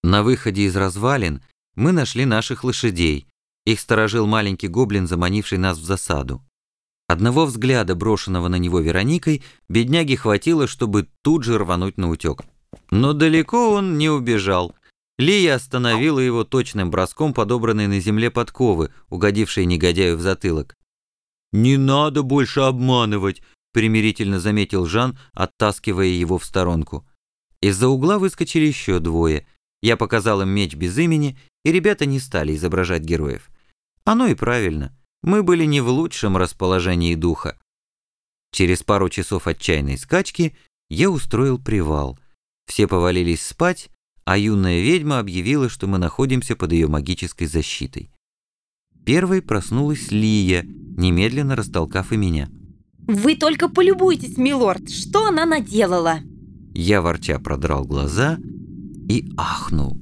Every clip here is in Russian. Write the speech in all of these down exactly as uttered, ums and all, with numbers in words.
На выходе из развалин мы нашли наших лошадей. Их сторожил маленький гоблин, заманивший нас в засаду. Одного взгляда, брошенного на него Вероникой, бедняге хватило, чтобы тут же рвануть наутек. Но далеко он не убежал. Лия остановила его точным броском подобранной на земле подковы, угодившей негодяю в затылок. «Не надо больше обманывать», — примирительно заметил Жан, оттаскивая его в сторонку. Из-за угла выскочили еще двое. Я показал им меч без имени, и ребята не стали изображать героев. Оно и правильно. Мы были не в лучшем расположении духа. Через пару часов отчаянной скачки я устроил привал. Все повалились спать, а юная ведьма объявила, что мы находимся под ее магической защитой. Первой проснулась Лия, немедленно растолкав и меня. «Вы только полюбуйтесь, милорд, что она наделала!» Я ворча продрал глаза и ахнул.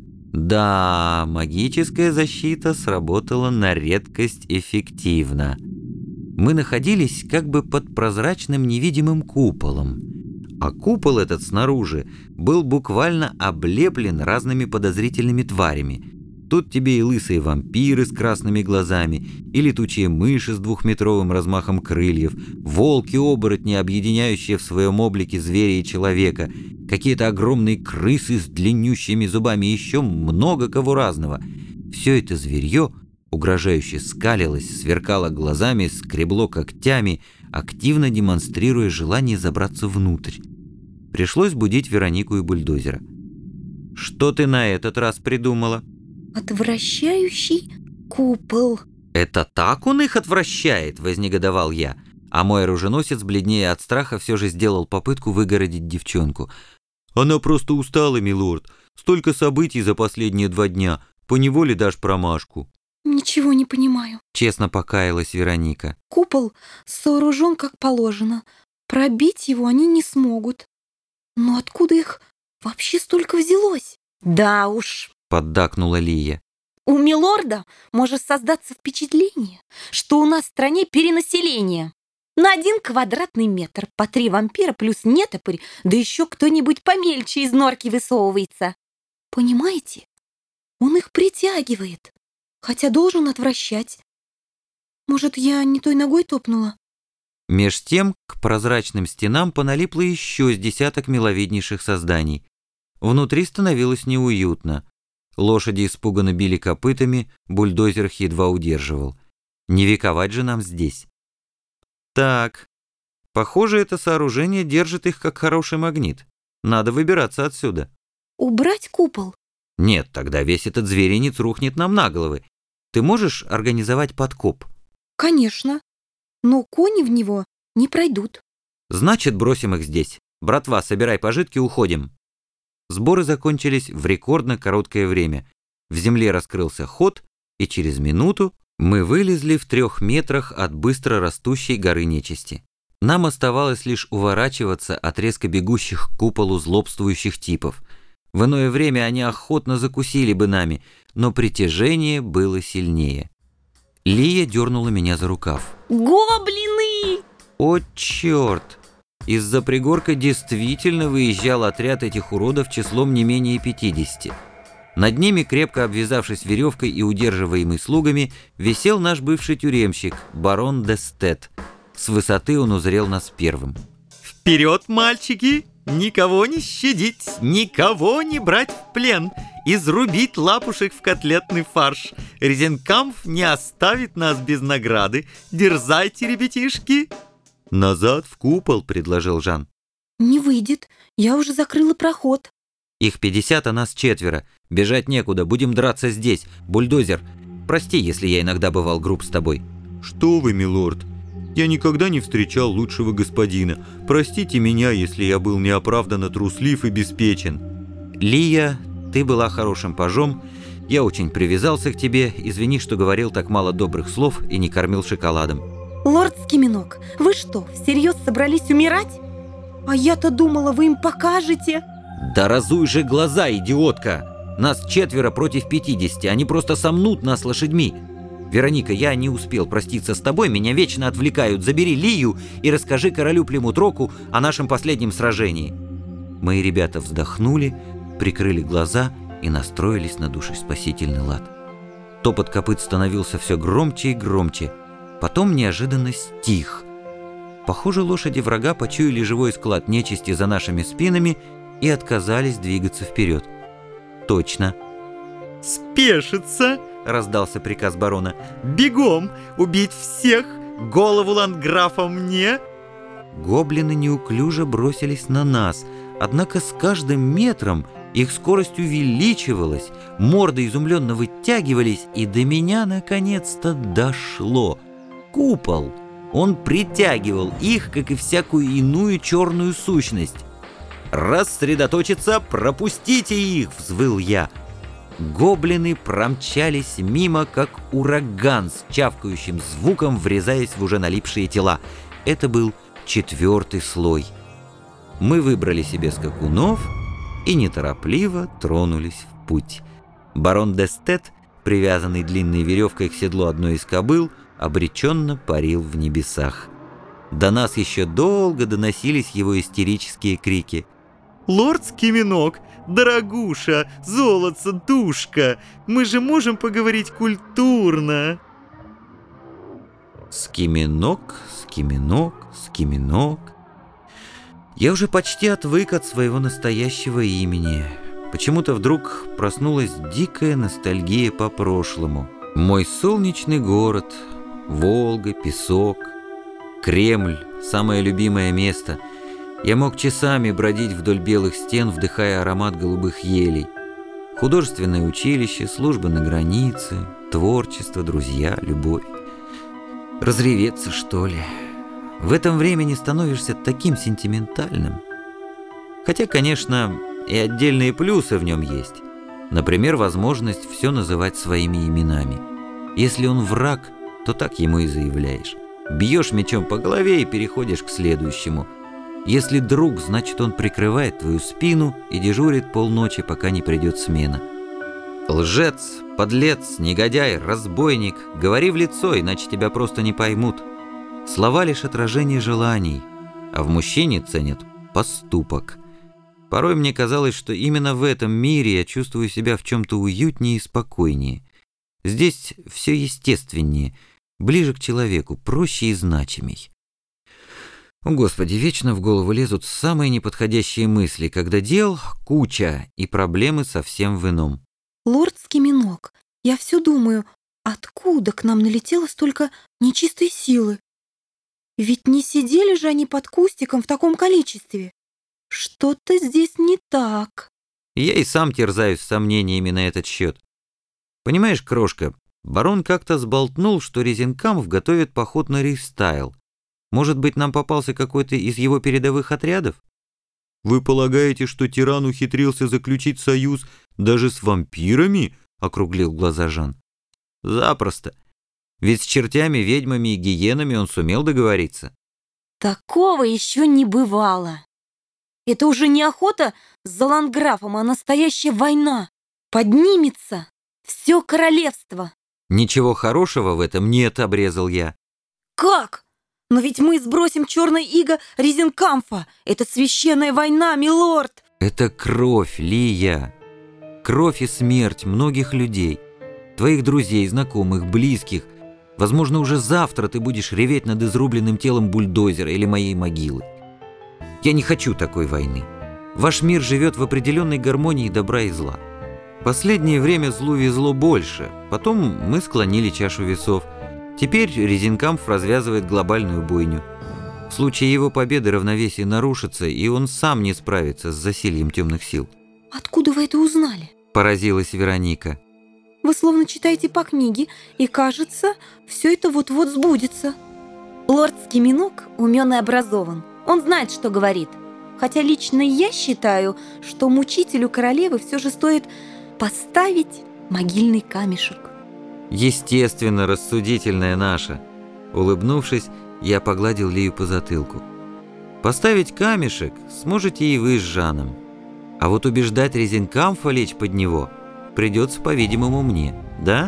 Да, магическая защита сработала на редкость эффективно. Мы находились как бы под прозрачным невидимым куполом, а купол этот снаружи был буквально облеплен разными подозрительными тварями. Тут тебе и лысые вампиры с красными глазами, и летучие мыши с двухметровым размахом крыльев, волки-оборотни, объединяющие в своем облике зверя и человека, какие-то огромные крысы с длиннющими зубами и еще много кого разного. Все это зверье угрожающе скалилось, сверкало глазами, скребло когтями, активно демонстрируя желание забраться внутрь. Пришлось будить Веронику и бульдозера. «Что ты на этот раз придумала?» «Отвращающий купол». «Это так он их отвращает?» — вознегодовал я. А мой оруженосец, бледнее от страха, все же сделал попытку выгородить девчонку. «Она просто устала, милорд. Столько событий за последние два дня. Поневоле дашь промашку». «Ничего не понимаю», — честно покаялась Вероника. «Купол сооружен как положено. Пробить его они не смогут. Но откуда их вообще столько взялось?» «Да уж», — поддакнула Лия. «У милорда может создаться впечатление, что у нас в стране перенаселение. На один квадратный метр по три вампира плюс нетопырь, да еще кто-нибудь помельче из норки высовывается. Понимаете? Он их притягивает, хотя должен отвращать. Может, я не той ногой топнула?» Меж тем к прозрачным стенам поналипло еще с десяток миловиднейших созданий. Внутри становилось неуютно. Лошади испуганно били копытами, бульдозер их едва удерживал. Не вековать же нам здесь. Так, похоже, это сооружение держит их как хороший магнит. Надо выбираться отсюда. «Убрать купол?» Нет, тогда весь этот зверинец рухнет нам на головы. Ты можешь организовать подкоп? «Конечно, но кони в него не пройдут». Значит, бросим их здесь. Братва, собирай пожитки, уходим. Сборы закончились в рекордно короткое время. В земле раскрылся ход, и через минуту мы вылезли в трех метрах от быстро растущей горы нечисти. Нам оставалось лишь уворачиваться от резко бегущих к куполу злобствующих типов. В иное время они охотно закусили бы нами, но притяжение было сильнее. Лия дернула меня за рукав. «Гоблины!» О, черт! Из-за пригорка действительно выезжал отряд этих уродов числом не менее пятидесяти. Над ними, крепко обвязавшись веревкой и удерживаемый слугами, висел наш бывший тюремщик, барон Дестет. С высоты он узрел нас первым. «Вперед, мальчики! Никого не щадить, никого не брать в плен, изрубить лапушек в котлетный фарш. Резенкамф не оставит нас без награды. Дерзайте, ребятишки!» «Назад в купол», — предложил Жан. «Не выйдет, я уже закрыла проход». «Их пятьдесят, а нас четверо. Бежать некуда, будем драться здесь. Бульдозер, прости, если я иногда бывал груб с тобой». «Что вы, милорд? Я никогда не встречал лучшего господина. Простите меня, если я был неоправданно труслив и беспечен». «Лия, ты была хорошим пажом. Я очень привязался к тебе. Извини, что говорил так мало добрых слов и не кормил шоколадом». «Лорд Скиминок, вы что, всерьез собрались умирать? А я-то думала, вы им покажете». «Да разуй же глаза, идиотка! Нас четверо против пятидесяти, они просто сомнут нас лошадьми. Вероника, я не успел проститься с тобой, меня вечно отвлекают. Забери Лию и расскажи королю Плимутроку о нашем последнем сражении». Мои ребята вздохнули, прикрыли глаза и настроились на душеспасительный лад. Топот копыт становился все громче и громче, потом неожиданно стих. Похоже, лошади врага почуяли живой склад нечисти за нашими спинами и отказались двигаться вперед. Точно. «Спешиться!» — раздался приказ барона. «Бегом! Убить всех! Голову ландграфа мне!» Гоблины неуклюже бросились на нас, однако с каждым метром их скорость увеличивалась, морды изумленно вытягивались, и до меня наконец-то дошло. Купол! Он притягивал их, как и всякую иную черную сущность. «Рассредоточиться! Пропустите их!» — взвыл я. Гоблины промчались мимо, как ураган с чавкающим звуком, врезаясь в уже налипшие тела. Это был четвертый слой. Мы выбрали себе скакунов и неторопливо тронулись в путь. Барон Дестет, привязанный длинной веревкой к седлу одной из кобыл, обреченно парил в небесах. До нас еще долго доносились его истерические крики. «Лорд Скиминок, дорогуша, золотце, душка, мы же можем поговорить культурно!» Скиминок, Скиминок, Скиминок. Я уже почти отвык от своего настоящего имени. Почему-то вдруг проснулась дикая ностальгия по прошлому. Мой солнечный город, Волга, песок, Кремль, самое любимое место. Я мог часами бродить вдоль белых стен, вдыхая аромат голубых елей. Художественное училище, служба на границе, творчество, друзья, любовь. Разреветься, что ли? В этом времени становишься таким сентиментальным. Хотя, конечно, и отдельные плюсы в нем есть. Например, возможность все называть своими именами. Если он враг, то так ему и заявляешь. Бьешь мечом по голове и переходишь к следующему. Если друг, значит, он прикрывает твою спину и дежурит полночи, пока не придет смена. Лжец, подлец, негодяй, разбойник, говори в лицо, иначе тебя просто не поймут. Слова лишь отражение желаний, а в мужчине ценят поступок. Порой мне казалось, что именно в этом мире я чувствую себя в чем-то уютнее и спокойнее. Здесь все естественнее, ближе к человеку, проще и значимей. О, Господи, вечно в голову лезут самые неподходящие мысли, когда дел куча и проблемы совсем в ином. Лорд Скиминок, я все думаю, откуда к нам налетело столько нечистой силы? Ведь не сидели же они под кустиком в таком количестве. Что-то здесь не так. Я и сам терзаюсь сомнениями на этот счет. Понимаешь, крошка, барон как-то сболтнул, что Резенкамф готовит поход на Рейхстайл. Может быть, нам попался какой-то из его передовых отрядов? «Вы полагаете, что тиран ухитрился заключить союз даже с вампирами?» — округлил глаза Жан. «Запросто. Ведь с чертями, ведьмами и гиенами он сумел договориться». Такого еще не бывало. Это уже не охота за ландграфом, а настоящая война. Поднимется все королевство. «Ничего хорошего в этом нет», — обрезал я. Как? Но ведь мы сбросим черное иго Резенкамфа. Это священная война, милорд. Это кровь, Лия. Кровь и смерть многих людей. Твоих друзей, знакомых, близких. Возможно, уже завтра ты будешь реветь над изрубленным телом бульдозера или моей могилы. Я не хочу такой войны. Ваш мир живет в определенной гармонии добра и зла. Последнее время злу везло больше. Потом мы склонили чашу весов. Теперь Резенкамф развязывает глобальную бойню. В случае его победы равновесие нарушится, и он сам не справится с засильем темных сил. Откуда вы это узнали? Поразилась Вероника. Вы словно читаете по книге, и кажется, все это вот-вот сбудется. Лорд Скиминок умен и образован. Он знает, что говорит. Хотя лично я считаю, что мучителю королевы все же стоит поставить могильный камешек. Естественно, рассудительная наша. Улыбнувшись, я погладил Лию по затылку. Поставить камешек сможете и вы с Жаном. А вот убеждать Резенкамфа лечь под него придется, по-видимому, мне, да?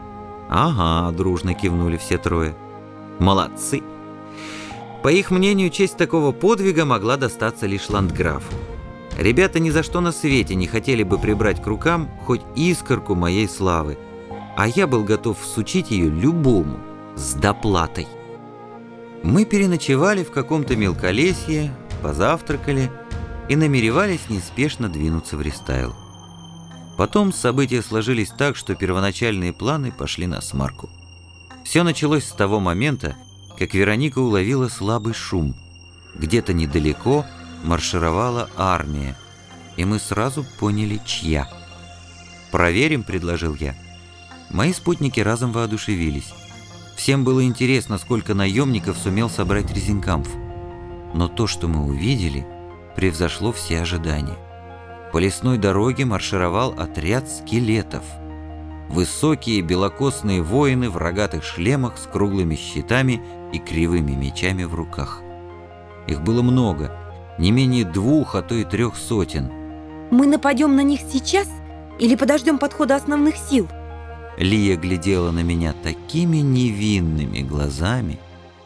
Ага, дружно кивнули все трое. Молодцы. По их мнению, честь такого подвига могла достаться лишь ландграфу. Ребята ни за что на свете не хотели бы прибрать к рукам хоть искорку моей славы, а я был готов всучить ее любому, с доплатой. Мы переночевали в каком-то мелколесье, позавтракали и намеревались неспешно двинуться в рестайл. Потом события сложились так, что первоначальные планы пошли насмарку. Все началось с того момента, как Вероника уловила слабый шум. Где-то недалеко маршировала армия, и мы сразу поняли, чья. «Проверим», — предложил я. Мои спутники разом воодушевились. Всем было интересно, сколько наемников сумел собрать Резинкамф. Но то, что мы увидели, превзошло все ожидания. По лесной дороге маршировал отряд скелетов. Высокие белокосные воины в рогатых шлемах с круглыми щитами и кривыми мечами в руках. Их было много, не менее двух, а то и трех сотен. Мы нападем на них сейчас или подождем подхода основных сил? Лия глядела на меня такими невинными глазами.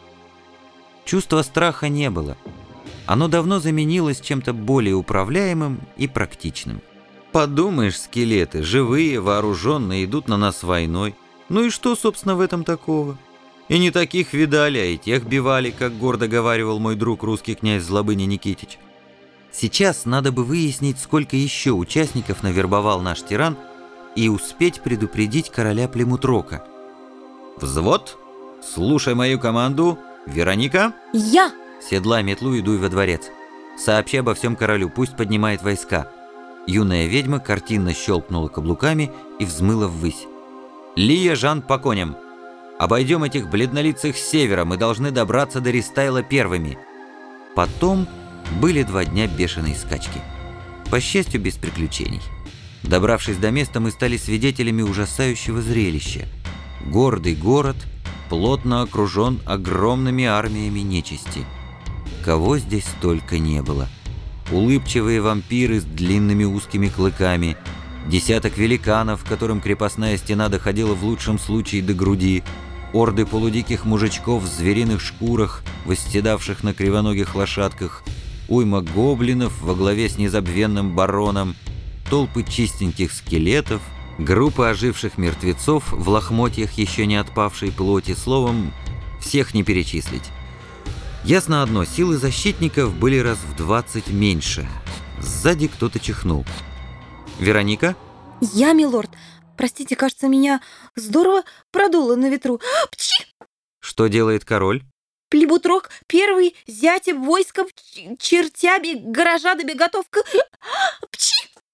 Чувства страха не было. Оно давно заменилось чем-то более управляемым и практичным. Подумаешь, скелеты, живые, вооруженные, идут на нас войной. Ну и что, собственно, в этом такого? И не таких видали, а и тех бивали, как гордо говаривал мой друг русский князь Злобыня Никитич. Сейчас надо бы выяснить, сколько еще участников навербовал наш тиран, и успеть предупредить короля Племутрока. «Взвод, слушай мою команду. Вероника?» Я! «Седлай метлу и дуй во дворец. Сообщи обо всем королю, пусть поднимает войска». Юная ведьма картинно щелкнула каблуками и взмыла ввысь. «Лия, Жан, по коням. Обойдем этих бледнолицых с севера, мы должны добраться до Рестайла первыми». Потом были два дня бешеной скачки. По счастью, без приключений. Добравшись до места, мы стали свидетелями ужасающего зрелища. Гордый город плотно окружен огромными армиями нечисти. Кого здесь только не было. Улыбчивые вампиры с длинными узкими клыками, десяток великанов, которым крепостная стена доходила в лучшем случае до груди, орды полудиких мужичков в звериных шкурах, восседавших на кривоногих лошадках, уйма гоблинов во главе с незабвенным бароном, толпы чистеньких скелетов, группы оживших мертвецов в лохмотьях еще не отпавшей плоти, словом, всех не перечислить. Ясно одно, силы защитников были раз в двадцать меньше. Сзади кто-то чихнул. «Вероника?» Я, милорд. Простите, кажется, меня здорово продуло на ветру. Пчи! «Что делает король?» Плебутрок первый, зятем войском, ч- чертями, горожанами готов к... Пчи!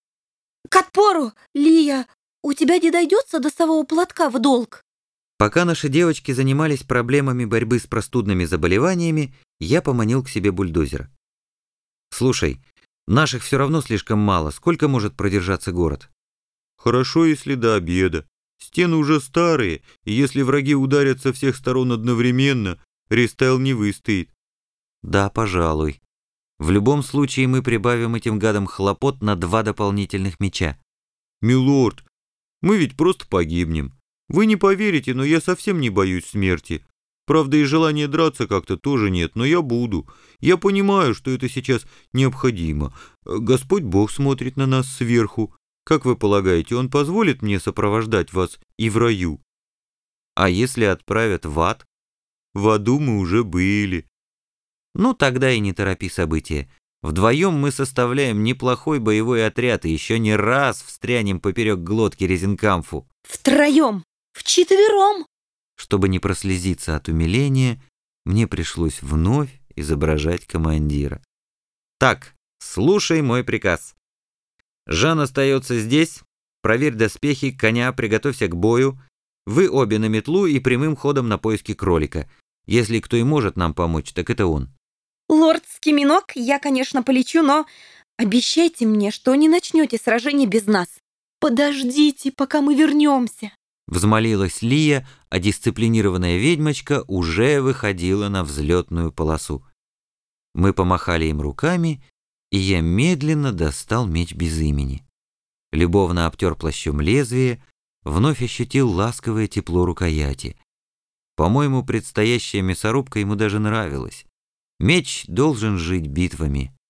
К отпору, Лия, у тебя не дойдется носового платка в долг? Пока наши девочки занимались проблемами борьбы с простудными заболеваниями, я поманил к себе бульдозера. «Слушай, наших все равно слишком мало. Сколько может продержаться город?» Хорошо, если до обеда. Стены уже старые, и если враги ударят со всех сторон одновременно, Рестайл не выстоит. «Да, пожалуй. В любом случае мы прибавим этим гадам хлопот на два дополнительных меча». Милорд, мы ведь просто погибнем. Вы не поверите, но я совсем не боюсь смерти. Правда, и желания драться как-то тоже нет, но я буду. Я понимаю, что это сейчас необходимо. Господь Бог смотрит на нас сверху. Как вы полагаете, Он позволит мне сопровождать вас и в раю? «А если отправят в ад?» В аду мы уже были. «Ну, тогда и не торопи события. Вдвоем мы составляем неплохой боевой отряд и еще не раз встрянем поперек глотки Резинкамфу». Втроем, вчетвером. Чтобы не прослезиться от умиления, мне пришлось вновь изображать командира. «Так, слушай мой приказ. Жан остается здесь. Проверь доспехи, коня, приготовься к бою. Вы обе на метлу и прямым ходом на поиски кролика. Если кто и может нам помочь, так это он». Лорд Скиминок, я, конечно, полечу, но обещайте мне, что не начнете сражение без нас. Подождите, пока мы вернемся. Взмолилась Лия, а дисциплинированная ведьмочка уже выходила на взлетную полосу. Мы помахали им руками, и я медленно достал меч без имени. Любовно обтер плащом лезвие, вновь ощутил ласковое тепло рукояти. По-моему, предстоящая мясорубка ему даже нравилась. Меч должен жить битвами.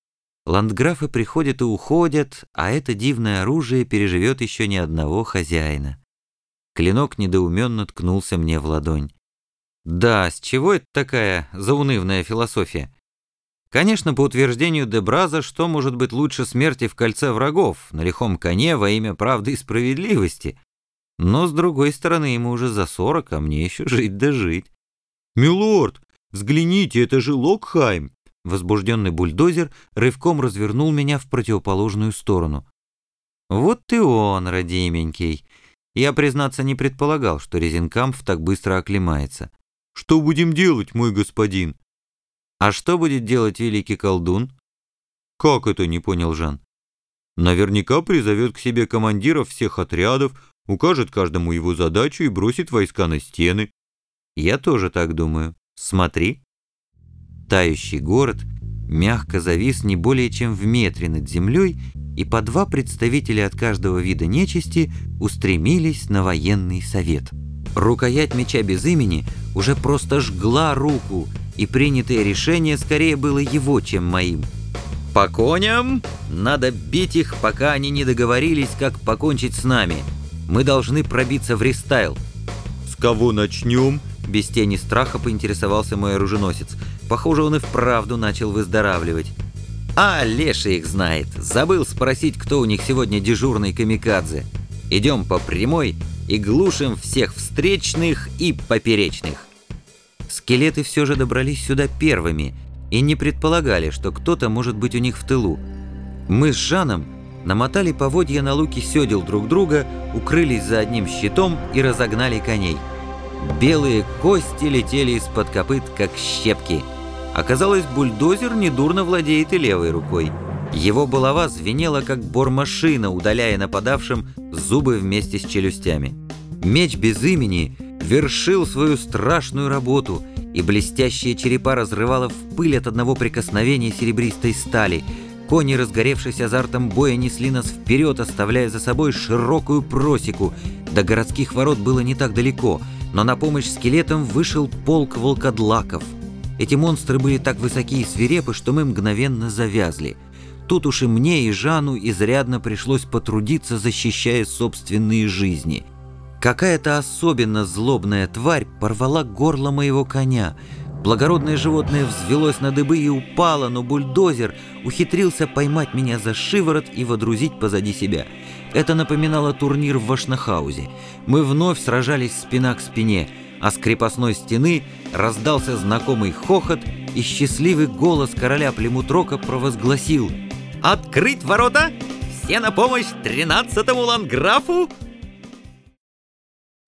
Ландграфы приходят и уходят, а это дивное оружие переживет еще ни одного хозяина. Клинок недоуменно ткнулся мне в ладонь. Да, с чего это такая заунывная философия? Конечно, по утверждению Дебраза, что может быть лучше смерти в кольце врагов, на лихом коне во имя правды и справедливости? Но, с другой стороны, ему уже за сорок, а мне еще жить да жить. «Милорд, взгляните, это же Локхайм!» Возбужденный бульдозер рывком развернул меня в противоположную сторону. Вот ты он, родименький. Я, признаться, не предполагал, что Резенкампф так быстро оклемается. «Что будем делать, мой господин?» А что будет делать великий колдун? «Как это?» — не понял Жан. «Наверняка призовет к себе командиров всех отрядов, укажет каждому его задачу и бросит войска на стены». Я тоже так думаю. Смотри. Тающий город мягко завис не более чем в метре над землей, и по два представителя от каждого вида нечисти устремились на военный совет. Рукоять меча без имени уже просто жгла руку, и принятое решение скорее было его, чем моим. По коням! Надо бить их, пока они не договорились, как покончить с нами. Мы должны пробиться в рестайл. «С кого начнем?» Без тени страха поинтересовался мой оруженосец. Похоже, он и вправду начал выздоравливать. А, Леша их знает. Забыл спросить, кто у них сегодня дежурный камикадзе. Идем по прямой и глушим всех встречных и поперечных. Скелеты все же добрались сюда первыми и не предполагали, что кто-то может быть у них в тылу. Мы с Жаном намотали поводья на луки сёдел друг друга, укрылись за одним щитом и разогнали коней. Белые кости летели из-под копыт, как щепки. Оказалось, бульдозер недурно владеет и левой рукой. Его булава звенела, как бормашина, удаляя нападавшим зубы вместе с челюстями. Меч без имени вершил свою страшную работу, и блестящие черепа разрывало в пыль от одного прикосновения серебристой стали. Кони, разгоревшись азартом боя, несли нас вперед, оставляя за собой широкую просеку. До городских ворот было не так далеко, но на помощь скелетам вышел полк волкодлаков. Эти монстры были так высоки и свирепы, что мы мгновенно завязли. Тут уж и мне, и Жану изрядно пришлось потрудиться, защищая собственные жизни. Какая-то особенно злобная тварь порвала горло моего коня. Благородное животное взвелось на дыбы и упало, но бульдозер ухитрился поймать меня за шиворот и водрузить позади себя. Это напоминало турнир в Вашнахаузе. Мы вновь сражались спина к спине, а с крепостной стены раздался знакомый хохот, и счастливый голос короля Племутрока провозгласил: «Открыть ворота! Все на помощь тринадцатому ландграфу!